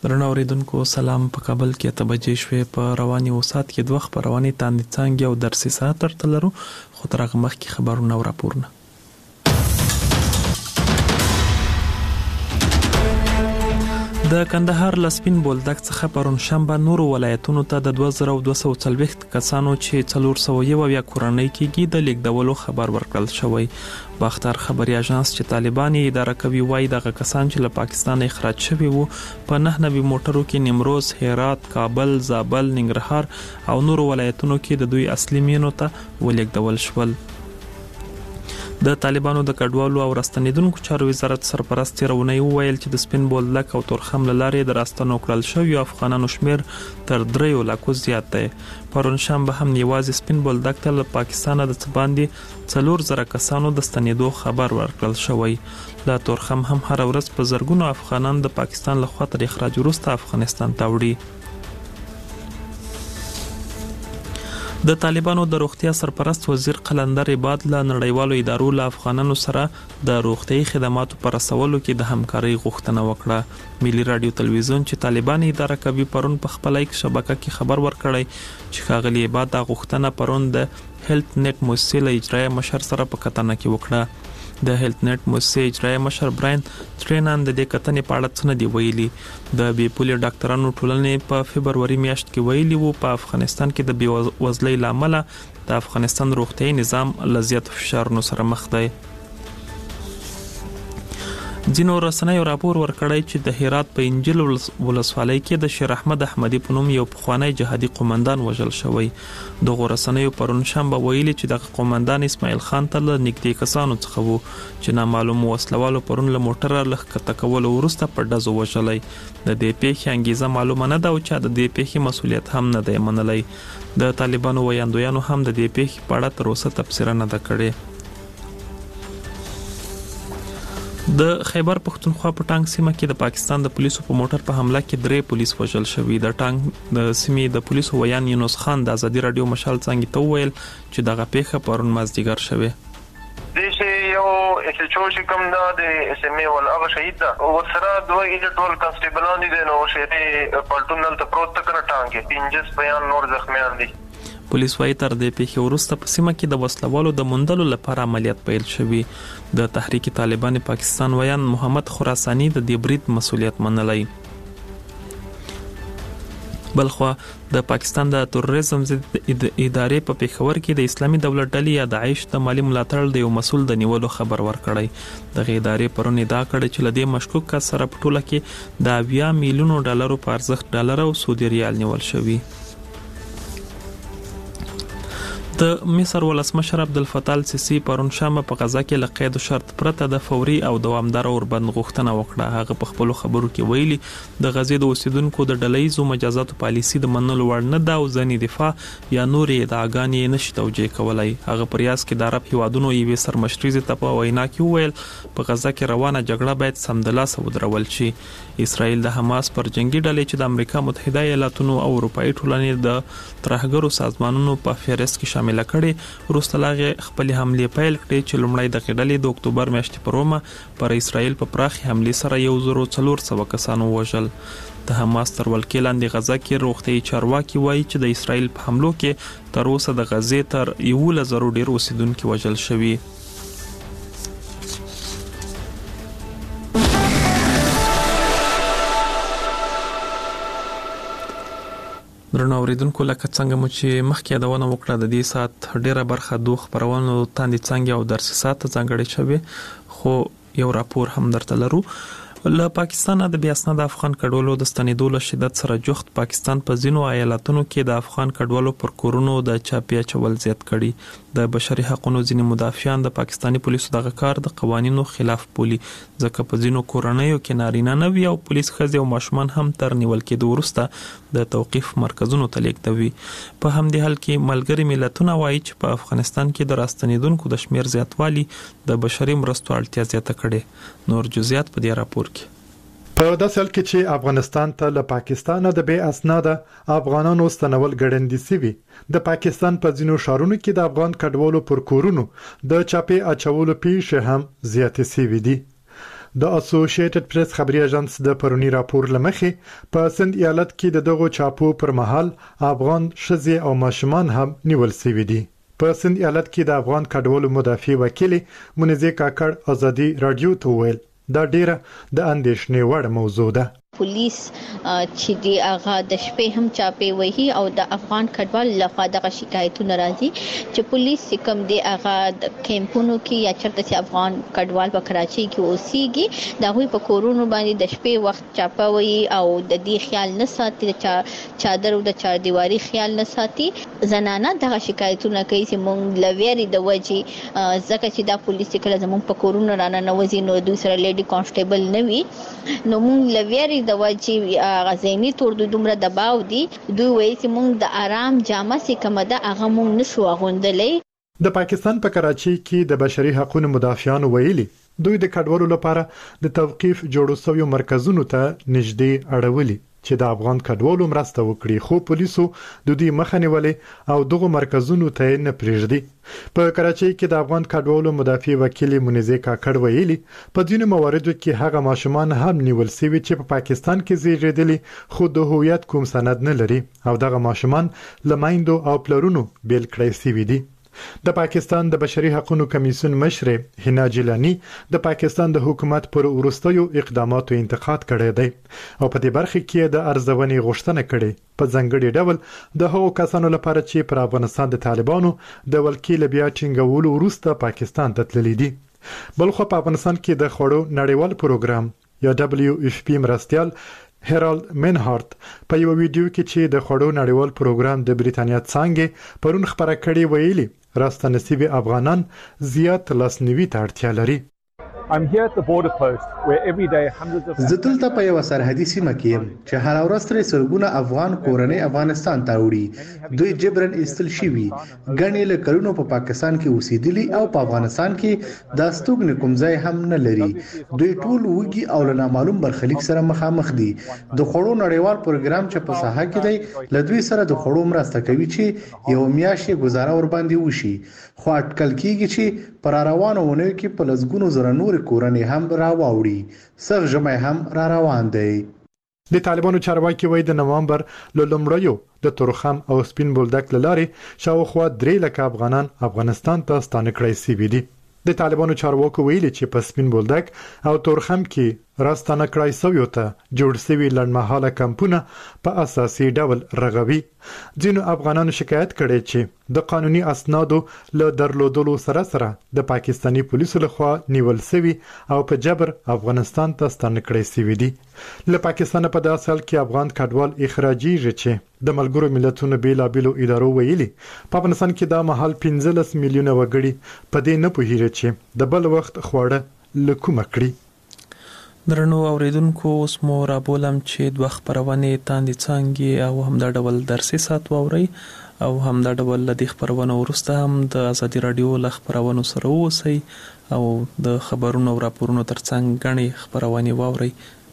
درنو اوریدونکو سلام. په کابل کې 8 بجې شوې. په رواني اوسات کې دوه خبرونه تاندې څنګه او درسي ساعت ترلرو خو ترغه مخکې خبرونه او راپورونه. د کندهار لسپین بولدک څخه پرون شنبه نورو ولایتونو ته د 2240 کسانو چې 401 کورنۍ کېږي د لیکدولو خبر ورکړل شوی. باختر خبري اژانس چې طالبان یې اداره کوي وایي دغه کسان چې له پاکستان اخراج شوي وو په 99 موټرو کې نیمروز، هرات، کابل، زابل، ننګرهار او نورو ولایتونو کې د دوی اصلي مینو ته ولیکدول شول. د طالبانو د کډوالو او راستنیدونکو چارو وزارت سرپرست رونی وویل چې د سپین بولدک او تورخم لارې د راستنو کړل شوی افغانانو شمیر تر 3 لکو زیات دی. پرون شنبه هم یوازې سپین بولدک ته له پاکستان د باندې 4000 کسانو د ستنېدو خبر ورکړل شوی. لا تورخم هم هر ورځ په زرګونو افغانان د پاکستان له خوا تر اخراج وروسته افغانستان ته وړي. د طالبانو د روغتیا سرپرست وزیر قلندر عباد له نړیوالو ادارو له افغانانو سره د روغتي خدماتو پر رسولو کې د همکارۍ غوښتنه وکړه. ملي رادیو تلویزیون چې طالبان اداره کوي پرون په خپل ایک شبکه کې خبر ورکړی چې ښاغلي عباد د غوښتنه پرون د هیلث نت مؤسسې له اجرایي مشر سره په کتنه کې وکړه. د هیلث نت مؤسسې اجرایي مشر براین ټرینان د دې کتنې په اړه څه نه دی ویلي. د بي پولي ډاکټرانو ټولنې په فبرवरी میاشت کې ویلي وو په افغانستان کې د بېوزلۍ لامل د افغانستان روغتيایي نظام لزیات فشارونو سره مخ دی. ځینو رسنیو راپور ورکړی چې د هرات په انجیل ولسوالۍ کې د شیر احمد احمدي په نوم یو پخوانی جهادي قومندان وژل شوی. دغه رسنیو پرون شنبه ویلي چې د قومندان اسماعیل خان ته له نږدې کسانو څخه وو چې نامعلوم وسلوالو پرون له موټره لښکته کول وروسته په ډزو وژلای. د دې پیښې انګیزه معلومه نه ده او چې د دې پیښې مسولیت هم نه دی منلای. د طالبانو ویاندویانو هم د دې پیښې په اړه تر اوسه تفسیر نه ده کړې. د خیبر پختونخوا په ټانګ سیمه کې د پاکستان د پولیسو په موټر په حمله کې 3 پولیس وژل شوي. د ټانګ د سیمې د پولیسو ویان یونس خان د ازادي رادیو مشال څنګه ته ویل چې دغه پیښه پرون مازدیګر شوه. د یو چې کوم د اس ام ای ول هغه شهید ده او سره دوه ایډیټول کانسټیبلان دي نو شهري پالټونل ته پروت کړه ټانګ کې 50 بیان نور زخمیان دي. پولیس وايي تر دې پیښې وروسته په سیمه کې د وسلوالو د موندلو لپاره عملیات پیل شوی. د تحریک طالبان پاکستان ویان محمد خراسانی د دې برید مسولیت منلای. بلخو د پاکستان د تروریزم ضد ادارې په پیښور کې د اسلامي دولت ډلې یا داعش د مالی ملاتړ د یو مسول د نیولو خبر ورکړی. د ادارې پرون ادعا کړې چې لدې مشکوک کس سره په ټوله کې د 80 میلیونو ډالرو په ارزښت ډالر او سعودي ریال نیول شوی. د مصر ولسمشر عبدالفتاح السیسی پرون شنبه په غزا کې له قید شرط پرته د فوري او دوامدار اوربند غوښتنه وکړه. هغه په خپل خبرو کې ویلي د غزې د اوسیدونکو د ډلهیزو مجازاتو پالیسي د منلو وړ نه ده او ځنې دفاع یا نورې ادعاګانې نشي توجیه کولای. هغه پر یاس کې د عرب هیوادونو یوې سرمشريزه ته په وینا کې وویل په غزا کې روانه جګړه باید سمدلاسه ودرول شي. اسرائیل د حماس پر جنگي ډلې چې د امریکا متحده ایالاتونو او اروپאי ټولنې د ترهګرو سازمانونو په فهرست کې شامل کړي وروسته لاغه خپل حمله پیل کړي چې لومړی د ډلې د اکتوبر میاشتې پر روما پر اسرائیل په پراخي حمله سره 1400 کسانو وژل. د حماس تر ولکې لاندې غزا کې روغتي چارواکي وایي چې د اسرائیل په حملو کې تر اوسه د غزې تر 1100 ډیر اوسیدونکو وژل شوي. درنو اوریدونکو لکه څنګه مو چې مخکې یادونه وکړه د دې سات ډیره برخه دوه خبرونو تاندې څنګه او درس سات ځانګړي شوی خو یو راپور هم درته لرو. له پاکستان د بیا اسناد افغان کډوالو د ستنېدو له شدت سره جوخت پاکستان په ځینو ایالتونو کې د افغان کډوالو پر کورونو د چاپیا چول زیات کړي. د بشري حقوقو ځینې مدافعان د پاکستانی پولیسو دغه کار د قوانینو خلاف بولي ځکه په ځینو کورنیو کې نارینه نه وي او پولیس خځې او ماشومان هم تر نیول کېدو وروسته د توقيف مرکزونو ته لیږدوي. په همدې حال کې ملګری ملتونه وایي چې په افغانستان کې د راستنیدونکو د شمیر زیاتوالی د بشري مرستو اړتیا زیاته کړي. نور جزئیات په دې راپور کې. په داسې حال کې چې افغانستان ته له پاکستان د بې اسناده افغانانو ستنول ګړندې سوي د پاکستان په ځینو شهرونو کې د افغان کډوالو پر کورونو د چاپې اچولو پیښې هم زیاتې سوي دي. د اسوسییټډ پریس خبري اژانس د پرونی راپور لمخې په سند ایالت کې د دغو چاپو پر مهال افغان ښځې او ماشومان هم نیول شوي دي. په سند ایالت کې د افغان کډوالو مدافع وکیل منیزه کاکړ ازادي رادیو ته ویل دا ډیره د اندېښنې وړ موضوع ده. پولیس چې دی هغه د شپې هم چاپې وهي او د افغان کډوال لخوا دغه شکایتونه راځي چې پولیس کوم دی هغه د کیمپونو کې یا چرته چې افغان کډوال په کراچۍ کې اوسېږي دا هوی په کورونو باندې د شپې وخت چاپه وهي او د دې خیال نه ساتي د چادر او د چاردیواري خیال نه ساتي. زنانه دغه شکایتونه کوي چې مونږ لویري د وجې ځکه چې دا پولیس کله زموږ په کورونو رانه نوځي نو دوی سره لیډي کانسټیبل نه وي نو مونږ لویري د وجې غزینی تور د دومره دباو دي دوی وایي چې مونږ د آرام جامه سي کومه ده هغه مونږ نشو اغوندلې. د پاکستان په کراچۍ کې د بشري حقوقو مدافعان ویلي دوی د کډوالو لپاره د توقيف جوړو شویو مرکزونو ته نږدې اړولي چې د افغان کډوالو مرسته وکړي خو پولیسو د دې مخه نیولې او دغه مرکزونو ته نه پریږدي. په کراچۍ کې د افغان کډوالو مدافع وکیل منیزه کاکړ ویلي په ځینو مواردو کې هغه ماشومان هم نیول شوي چې په پاکستان کې زیږیدلي خو د هویت کوم سند نه لري او دغه ماشومان لمایندو او پلرونو بیل کړی شوي دي. د پاکستان د بشري حقوقو کمیسیون مشر حنا جیلانی د پاکستان د حکومت پر ورستیو اقداماتو انتقاد کړی دی او په دې برخه کې د ارزونې غوښتنه کړې په ځنګړي ډول د هغو کسانو لپاره چې پر افغانستان د طالبانو د ولکې بیا ټینګولو وروسته پاکستان ته تللي دي. بلخو په افغانستان کې د خوړو نړیوال پروګرام یا WFP مرستيال هرالد منهارت په یو ویډیو کې چې د خوړو نړیوال پروګرام د بریتانیا څنګه پرون خبره کړې ویلي راسته نصیب افغانان زیات لاسنیوي ته اړتیا لري. I'm here at the border post where every day hundreds of زه دلته په یو سرحدي سیمه کې یم چې هر ورځ ترې سلګونه افغان کورنۍ افغانستان ته وړي. دوی جبرن ایستل شوي غني له کلونو په پاکستان کې اوسېدلي او په افغانستان کې د استوګن کوم ځای هم نه لري. دوی ټول وګي او له نامعلوم برخلیک سره مخامخ دي. د خوړو نړیوال پروګرام چې په ساحه کې دی له دوی سره د خوړو مرسته کوي چې یو میاشت گزاره ور باندې وشي خو اټکل کیږي چې پر روانو ونه کې په لزګونو زره نور کورنۍ هم راوړي. سغ جمع هم را روان دی. د طالبانو چارواکي وایي د نوامبر له لومړیو د تورخم او سپین بولدک لاري شاوخوا 3 لک افغانان افغانستان ته ستانه کړی شوي دي. د طالبانو چارواکو ویلي چې په سپین بولدک او تورخم کې راستانه کړای شوی ته جوړ شوی لړمحاله کمپونه په اساسي ډول رغوي. ځینو افغانانو شکایت کړي چې د قانوني اسنادو له درلودلو سره د پاکستانی پولیسو لخوا نیول شوی او په جبر افغانستان ته ستانه کړی شوی دي. له پاکستان په داسې حال کې افغان کډوال اخراجیږي چې د ملګرو ملتونو بیلابیلو ادارو ویلي په افغانستان کې د محل 15 میلیونه وګړي په دې نه پوهیږي چې د بل وخت خواړه لکومه کړی. درنو اوریدونکو اوس مو را بولم چې دوه خبرونه تاندې څنګه او هم د ډول درسي سات ووري او هم د ډول د خبرونه ورسته هم د ازادي رادیو ل خبرونو سره اوسئ او د خبرونو او راپورونو ترڅنګ غني خبرونه ووري.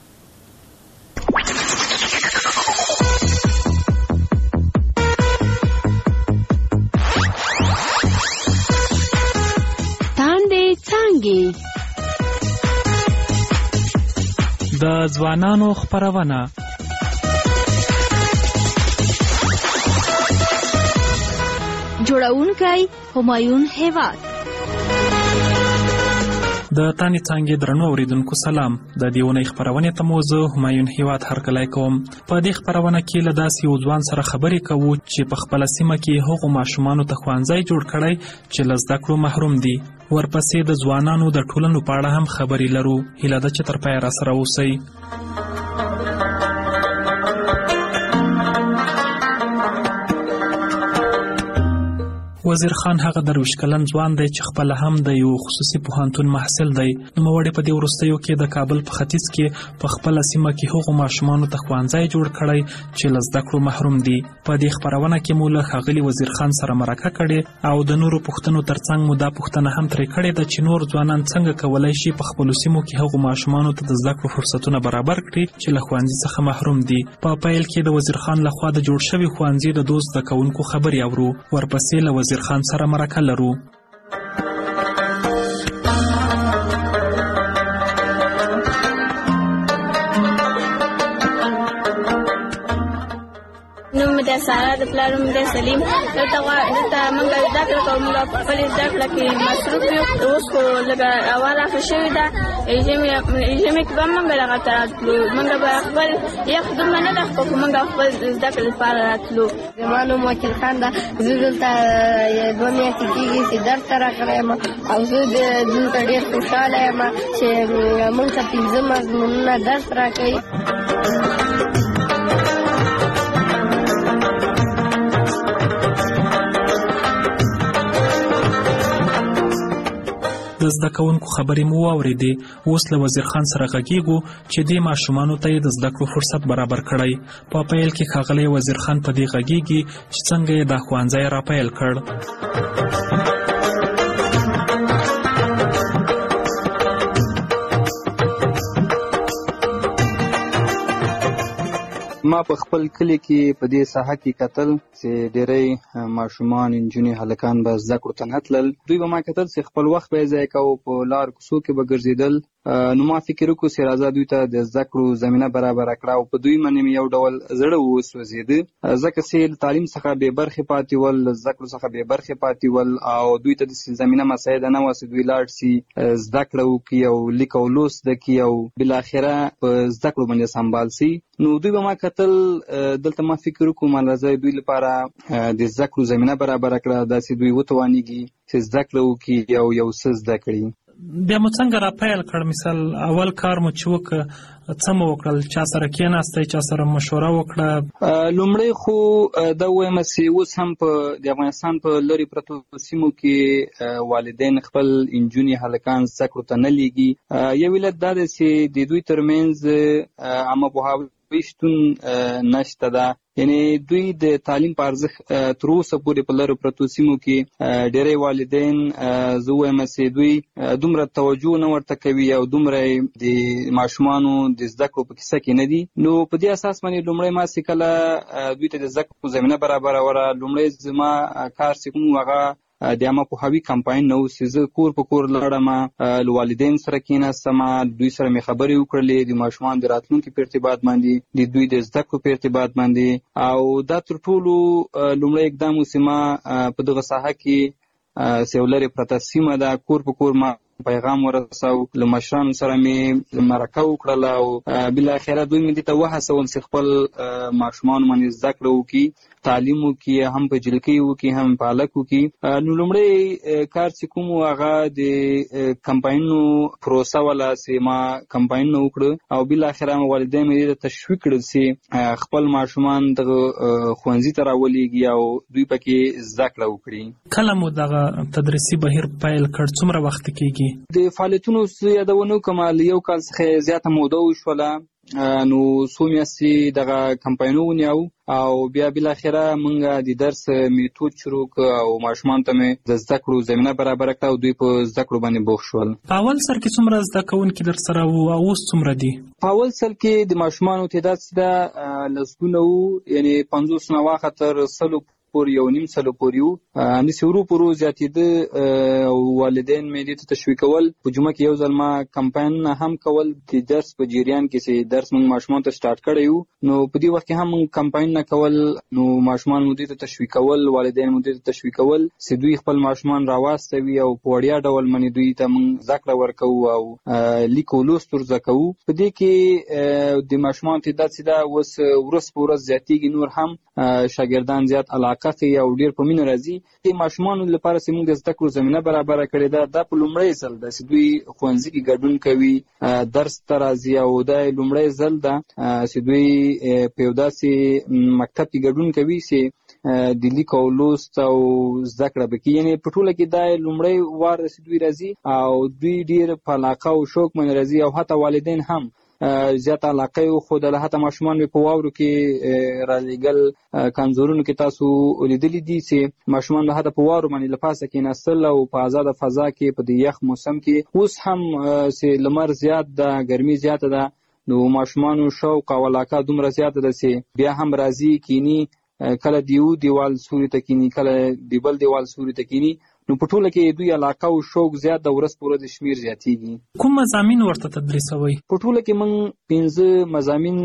تاندې څنګه د ځوانانو خبرونه جوړونکی همایون هیواد د تانی څنګه درنو اوریدونکو سلام. د دیونه خبرونه ته موضوع همایون هیواد هرکلای کوم. په دې خبرونه کې له داسې یو ځوان سره خبرې کوو چې په خپل سیمه کې هغو ماشومانو ته خوانځي جوړ کړي چې له زده کړو محروم دي. ورپسې د ځوانانو د ټولنو په اړه هم خبرې لرو. هیله ده چې تر پایه را سره اوسئ. وزیر خان هغه درویش کلن ځوان دی چې خپل هم د یو خصوصي پوهنتون محصل دی. نوموړی په دې وروستیو کې د کابل په ختیځ کې په خپل سیمه کې هغو ماشومانو ته ښوونځی جوړ کړی چې له زده کړو محروم دي. په دې خبرونه کې مو له ښاغلي وزیر خان سره مرکه کړې او د نورو پوښتنو ترڅنګ مو دا پوښتنه هم ترې کړې ده چې نور ځوانان څنګه کولی شي په خپلو سیمو کې هغو ماشومانو ته د زده کړو فرصتونه برابر کړي چې له ښوونځي څخه محروم دي. په پیل کې د وزیر خان لخوا د جوړ شوي ښوونځي د دوست زده کوونکو خبرې اورو. ورپسې له وزیر خان سره مرکه لرو. مې د سارا د پلار مې د سلیم دلته موږ زده کړه کوو موږ په خپل زده کړه کې مصروف یو اوس خو لږه اواله ښه شوې ده ژمې کې به موږ راغته راتلو موږ به خپل یخ دومره نه ده خو موږ خپل زده کړې لپاره راتلو. زما نوم وکیل خان ده زه دلته 2 میاشتې کېږي چې درس ته راغلی یم او زه دلته ډېر خوشحاله یم چې موږ ته 15 مضمونونه درس راکوي. د زده کوونکو خبرې مو واورېدې. اوس له وزیر خان سره غږیږو چې دې ماشومانو ته یې د زده کړو فرصت برابر کړی. په پیل کې ښاغلی وزیر خان په دې غږیږي چې څنګه یې دا ښوونځی راپیل کړ. ما په خپل کلی کې په دې ساحه کې کتل چې ډېری ماشومان نجونې هلکان به زده کړو ته نه تلل. دوی به ما کتل چې خپل وخت به یې ضایع کوو په لار کوڅو کې به ګرځېدل. نو ما فکر وکړو چې راځه دوی ته د زده کړو زمینه برابره کړه او په دوی باندې مې یو ډول زړه وسوځېده ځکه چې له تعلیم څخه بې برخې پاتې ول له زده کړو څخه بې برخې پاتې ول او دوی ته داسې زمینه مساعده نه وه چې دوی لاړ شي زده کړه وکړي او لیک او لوست زده کړي او بالاخره په زده کړو باندې سمبال شي. نو دوی به ما کتل دلته ما فکر وکړو ما راځه دوی لپاره د زده کړو زمینه برابره کړه داسې دوی وتوانېږي چې زده کړه وکړي او یو څه زده کړي. بیا مو څنګه راپیل کړ؟ مثال اول کار مو چې وکړ څه مو وکړل؟ چا سره کېناستئ؟ چا سره مشوره وکړه؟ لومړی خو دا ووایم چې اوس هم په د افغانستان په لرې پرتو سیمو کې والدین خپل نجونې هلکان زده کړو ته نه لیږي. یو علت دا دی چې د دوی ترمنځ عامه پوهاوی شتون نشته ده. یعنی دوی د تعلیم په ارزښت تر اوسه پورې په لرو پرتو سیمو کې ډېری والدین زه وایم چې دوی دومره توجه نه ورته کوي او دومره د ماشومانو د زده کړو په کیسه کې نه دي. نو په دې اساس باندې لومړی ما چې کله دوی ته د زده کړو زمینه برابروله لومړی زما کار چې کوم هغه د عامه پوهاوي کمپاین نه و چې زه کور په کور لاړم له والدین سره کېناستم دوی سره مې خبرې وکړلې د ماشومانو د راتلونکي په ارتباط باندې د دوی د زده کړو په ارتباط باندې او دا تر ټولو لومړی اقدام و چې ما په دغه ساحه کې چې یو لرې پرته سیمه ده کور په کور ما پیغام ورساو له مشرانو سره مې مرکه وکړله او بالاخره دوی مې دې ته وهڅول چې خپل ماشومان باندې زده کړه وکړي تعلیم وکړي هم په جلکۍ وکړي هم په هلک وکړي. نو لومړی کار چې کوم هغه د کمپاینونو پروسه وله چې ما کمپاینونه وکړه او بالاخره مې والدین مې دې ته تشویق کړل چې خپل ماشومان دغه ښوونځي ته راولېږي او دوی پکې زده کړه وکړي. کله مو دغه تدریسي بهیر پیل کړ؟ څومره وخت کېږي؟ د فعالیتونو یادونه وکړم له یو کال څخه زیاته موده وشوله. نو څو میاشتې دغه کمپاینونه ونیو او بیا بالاخره موږ د درس میتود شروع کړ او ماشومان ته مې د زده کړو زمینه برابره کړه او دوی په زده کړو باندې بوخت شول. په اول سر کې څومره زده کوونکي در سره وو او اوس څومره دي؟ په اول سر کې د ماشومانو تعداد چې ده لسګونه وو، یعنې 50 نه واخه تر 100 پورې یو نیم سلو پورې وو. همداسې ورو په ورو زیاتېده او والدین مې دې ته تشویقول. په جمعه کې یو ځل ما کمپاینونه هم کول د درس په جریان کې چې درس موږ ماشومانو ته سټارټ کړی وو. نو په دې وخت کې هم موږ کمپاینونه کول نو ماشومان مو دې ته تشویقول، والدین مو دې ته تشویقول چې دوی خپل ماشومان راواستوي او په وړیا ډول باندې دوی ته موږ زده کړه ورکوو او لیک او لوست ور زده کوو. په دې کې د ماشومانو تعداد چې ده اوس ورځ په ورځ زیاتېږي، نور هم شاګردان زیات علاقه کوي او ډېر په مینه راځي. د ماشومانو لپاره چې موږ د زده کړو زمینه برابره کړې ده، دا په لومړی ځل ده چې دوی ښوونځي کې ګډون کوي، درس ته راځي او دا لومړی ځل ده چې دوی په یو داسې مکتب کې ګډون کوي چې د لیک او لوست او زده کړه وکړي. یعنې په ټوله کې دا لومړی وار چې دوی راځي او دوی ډېر په علاقه او شوق باندې راځي او حتی والدین هم زیات علاقه یې وښودله. حتی ماشومان مې په واورو کې رالېږل. کانزورونو کې تاسو لیدلي دي چې ماشومان به حتی په واورو باندې له پاسه کېناستل او په ازاده فضا کې په دې یخ موسم کې. اوس هم چې لمر زیات ده، ګرمي زیاته ده، نو ماشومانو شوق او علاقه دومره زیاته ده چې بیا هم راځي کینی، کله د یو دیوال سوري ته کینی، کله د بل دیوال سوري ته کینی. نو په ټوله کې دوی علاقه او شوق زیات د ورځ په ورځ شمیر زیاتېږي. کوم مضامین ورته تدریسوئ؟ په ټوله کې موږ 15 مضامین